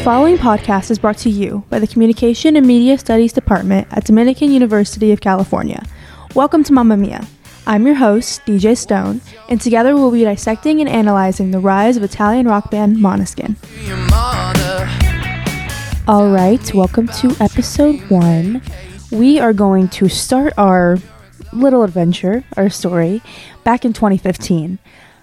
following podcast is brought to you by the Communication and Media Studies Department at Dominican University of California. Welcome to Mamma Mia. I'm your host, DJ Stone, and together we'll be dissecting and analyzing the rise of Italian rock band Måneskin. Alright, welcome to episode 1. We are going to start our little adventure, our story, back in 2015.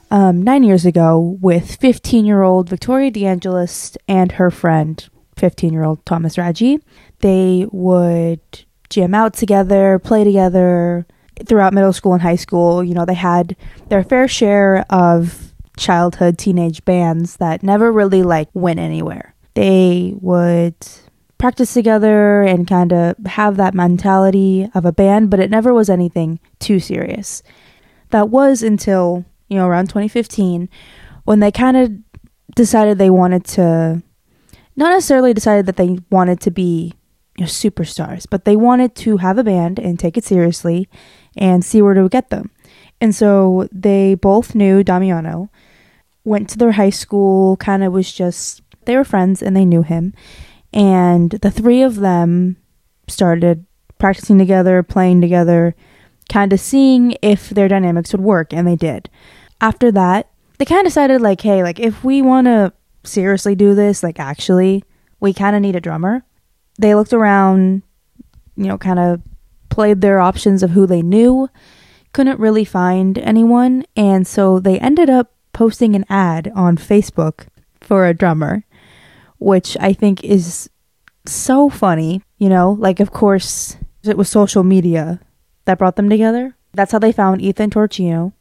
9 years ago, with 15-year-old Victoria DeAngelis and her friend, 15-year-old Thomas Raggi. They would jam out together, play together throughout middle school and high school. You know, they had their fair share of childhood teenage bands that never really, went anywhere. They would practice together and kind of have that mentality of a band, but it never was anything too serious. That was until, around 2015, when they kind of decided they wanted to, not necessarily decided that they wanted to be superstars, but they wanted to have a band and take it seriously and see where to get them. And so they both knew Damiano, went to their high school, kind of was just, they were friends and they knew him. And the three of them started practicing together, playing together, kind of seeing if their dynamics would work, and they did. After that, they kind of decided, if we want to seriously do this, actually, we kind of need a drummer. They looked around, kind of played their options of who they knew, couldn't really find anyone, and so they ended up posting an ad on Facebook for a drummer, which I think is so funny, of course, it was social media that brought them together. That's how they found Ethan Torchino,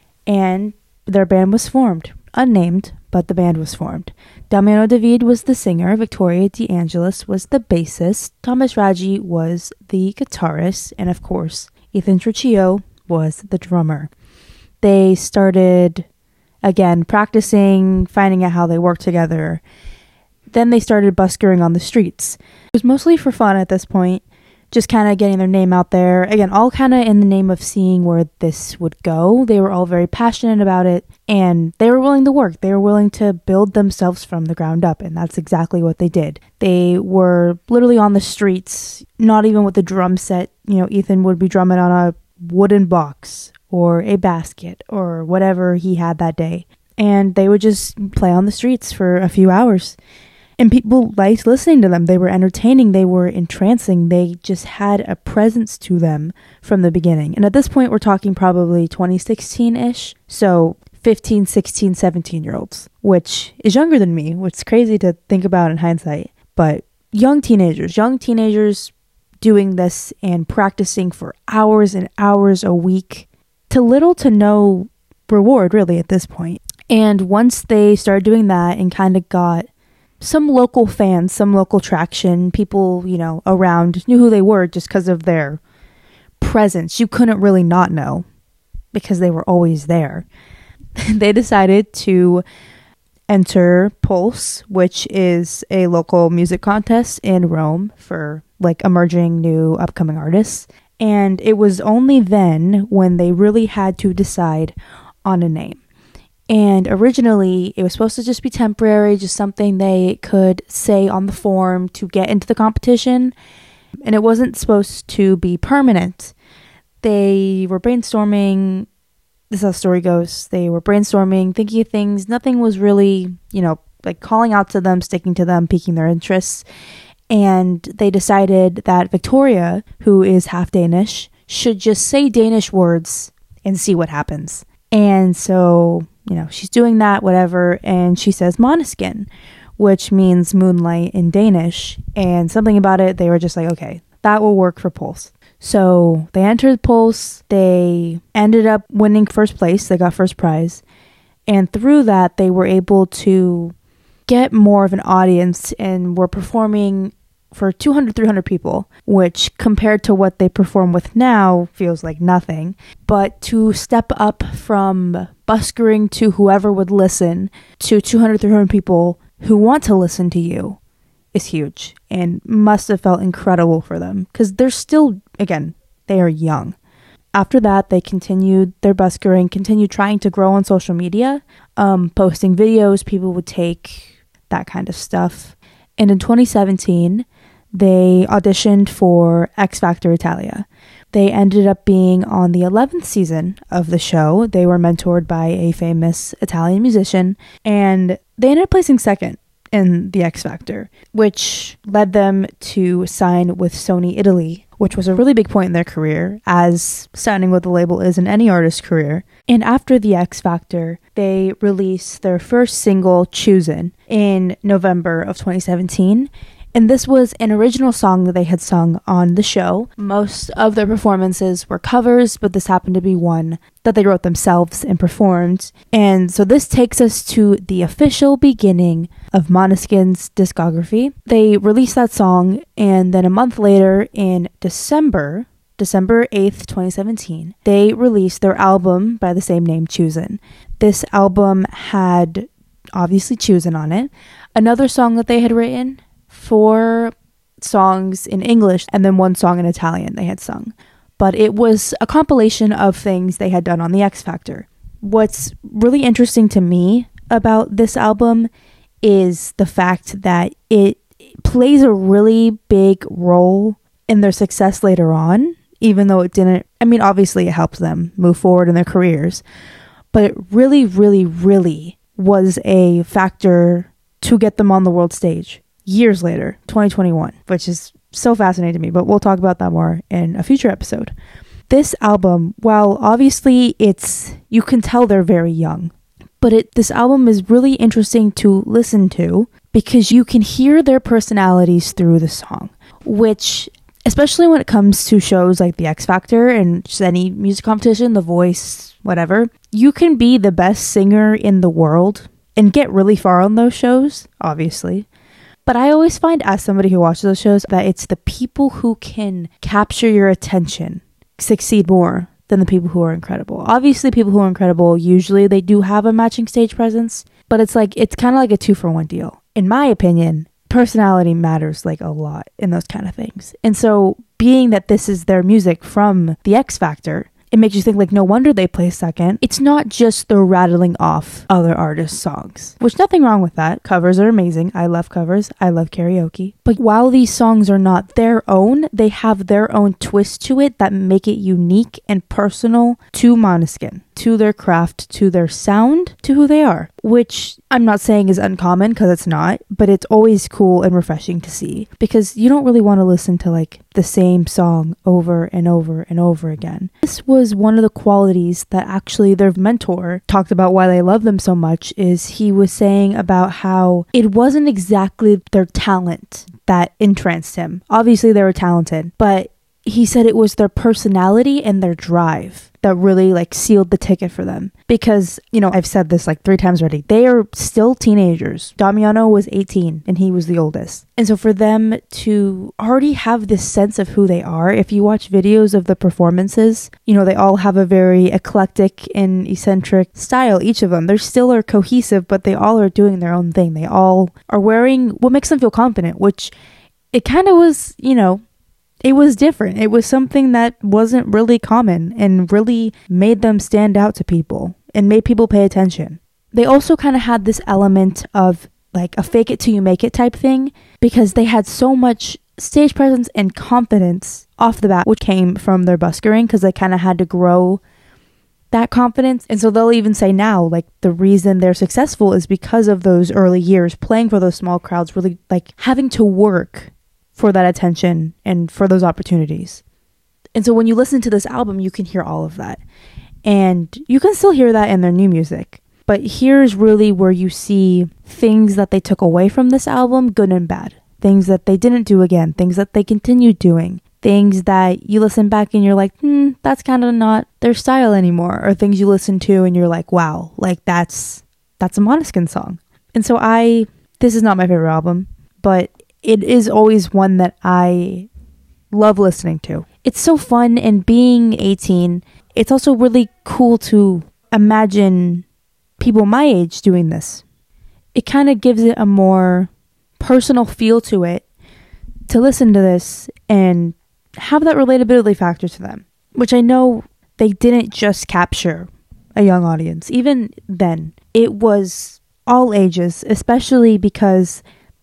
and their band was formed. Unnamed, but the band was formed. Damiano David was the singer, Victoria DeAngelis was the bassist, Thomas Raggi was the guitarist, and of course, Ethan Torchino was the drummer. They started, again, practicing, finding out how they worked together. Then they started buskering on the streets. It was mostly for fun at this point, just kind of getting their name out there. Again, all kind of in the name of seeing where this would go. They were all very passionate about it, and they were willing to work. They were willing to build themselves from the ground up, and that's exactly what they did. They were literally on the streets, not even with the drum set. Ethan would be drumming on a wooden box or a basket or whatever he had that day, and they would just play on the streets for a few hours. And people liked listening to them. They were entertaining. They were entrancing. They just had a presence to them from the beginning. And at this point, we're talking probably 2016-ish. So 15, 16, 17-year-olds, which is younger than me, which is crazy to think about in hindsight. But young teenagers doing this and practicing for hours and hours a week to little to no reward, really, at this point. And once they started doing that and kind of got some local fans, some local traction, people, around knew who they were just because of their presence. You couldn't really not know because they were always there. They decided to enter Pulse, which is a local music contest in Rome for emerging new upcoming artists. And it was only then when they really had to decide on a name. And originally, it was supposed to just be temporary, just something they could say on the form to get into the competition. And it wasn't supposed to be permanent. They were brainstorming. This is how the story goes. They were brainstorming, thinking of things. Nothing was really, calling out to them, sticking to them, piquing their interests. And they decided that Victoria, who is half Danish, should just say Danish words and see what happens. And so, she's doing that, whatever, and she says Måneskin, which means moonlight in Danish. And something about it, they were just like, okay, that will work for Pulse. So they entered Pulse. They ended up winning first place. They got first prize. And through that, they were able to get more of an audience and were performing for 200, 300 people, which compared to what they perform with now feels like nothing. But to step up from buskering to whoever would listen to 200, 300 people who want to listen to you is huge and must have felt incredible for them because they're still, again, they are young. After that, they continued their buskering, continued trying to grow on social media, posting videos. People would take that kind of stuff And in 2017, they auditioned for X Factor Italia. They ended up being on the 11th season of the show. They were mentored by a famous Italian musician, and they ended up placing second in the X Factor, which led them to sign with Sony Italy, which was a really big point in their career, as signing with the label is in any artist's career. And after the X Factor, they released their first single, Choosin', in November of 2017. And this was an original song that they had sung on the show. Most of their performances were covers, but this happened to be one that they wrote themselves and performed. And so this takes us to the official beginning of Måneskin's discography. They released that song, and then a month later, in December 8th, 2017, they released their album by the same name, Choosin'. This album had, obviously, Choosin' on it. Another song that they had written, 4 songs in English, and then 1 song in Italian they had sung. But it was a compilation of things they had done on the X Factor. What's really interesting to me about this album is the fact that it plays a really big role in their success later on, even though it didn't. I mean, obviously it helped them move forward in their careers, but it really, really, really was a factor to get them on the world stage years later, 2021, which is so fascinating to me, but we'll talk about that more in a future episode. This album, while obviously you can tell they're very young, but this album is really interesting to listen to because you can hear their personalities through the song, which, especially when it comes to shows like the X Factor and just any music competition, The Voice, whatever, you can be the best singer in the world and get really far on those shows, obviously. But I always find, as somebody who watches those shows, that it's the people who can capture your attention succeed more than the people who are incredible. Obviously, people who are incredible, usually they do have a matching stage presence, but it's kind of like a 2-for-1 deal. In my opinion, personality matters like a lot in those kind of things. And so being that this is their music from the X Factor, it makes you think like, no wonder they play second. It's not just the rattling off other artists' songs, which nothing wrong with that. Covers are amazing. I love covers. I love karaoke. But while these songs are not their own, they have their own twist to it that make it unique and personal to Måneskin, to their craft, to their sound, to who they are, which I'm not saying is uncommon because it's not, but it's always cool and refreshing to see because you don't really want to listen to like the same song over and over and over again. This was one of the qualities that actually their mentor talked about why they love them so much. Is he was saying about how it wasn't exactly their talent that entranced him. Obviously they were talented, but he said it was their personality and their drive that really like sealed the ticket for them. Because, I've said this like 3 times already. They are still teenagers. Damiano was 18 and he was the oldest. And so for them to already have this sense of who they are, if you watch videos of the performances, they all have a very eclectic and eccentric style, each of them. They still are cohesive, but they all are doing their own thing. They all are wearing what makes them feel confident, which it kind of was, it was different. It was something that wasn't really common and really made them stand out to people and made people pay attention. They also kind of had this element of like a fake it till you make it type thing because they had so much stage presence and confidence off the bat, which came from their buskering because they kind of had to grow that confidence. And so they'll even say now, like the reason they're successful is because of those early years playing for those small crowds, really like having to work for that attention and for those opportunities. And so when you listen to this album, you can hear all of that. And you can still hear that in their new music. But here's really where you see things that they took away from this album, good and bad. Things that they didn't do again, things that they continued doing, things that you listen back and you're like, that's kind of not their style anymore. Or things you listen to and you're like, wow, like that's a Måneskin song. And so this is not my favorite album, but it is always one that I love listening to. It's so fun, and being 18, it's also really cool to imagine people my age doing this. It kind of gives it a more personal feel to it to listen to this and have that relatability factor to them, which I know they didn't just capture a young audience. Even then, it was all ages, especially because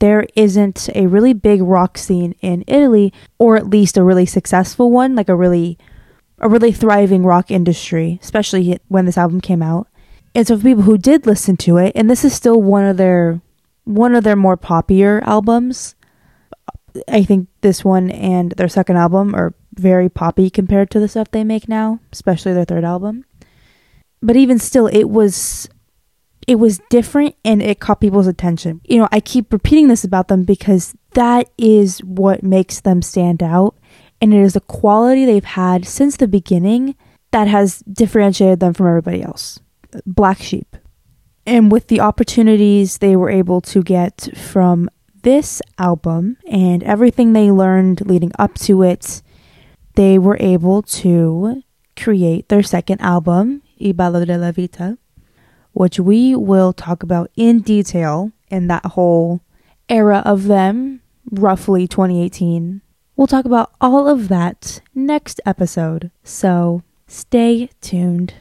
there isn't a really big rock scene in Italy, or at least a really successful one, like a really thriving rock industry, especially when this album came out. And so for people who did listen to it, and this is still one of their more popular albums, I think this one and their second album are very poppy compared to the stuff they make now, especially their third album. But even still, it was different and it caught people's attention. You know, I keep repeating this about them because that is what makes them stand out. And it is the quality they've had since the beginning that has differentiated them from everybody else. Black Sheep. And with the opportunities they were able to get from this album and everything they learned leading up to it, they were able to create their second album, Il Ballo della Vita, which we will talk about in detail in that whole era of them, roughly 2018. We'll talk about all of that next episode, so stay tuned.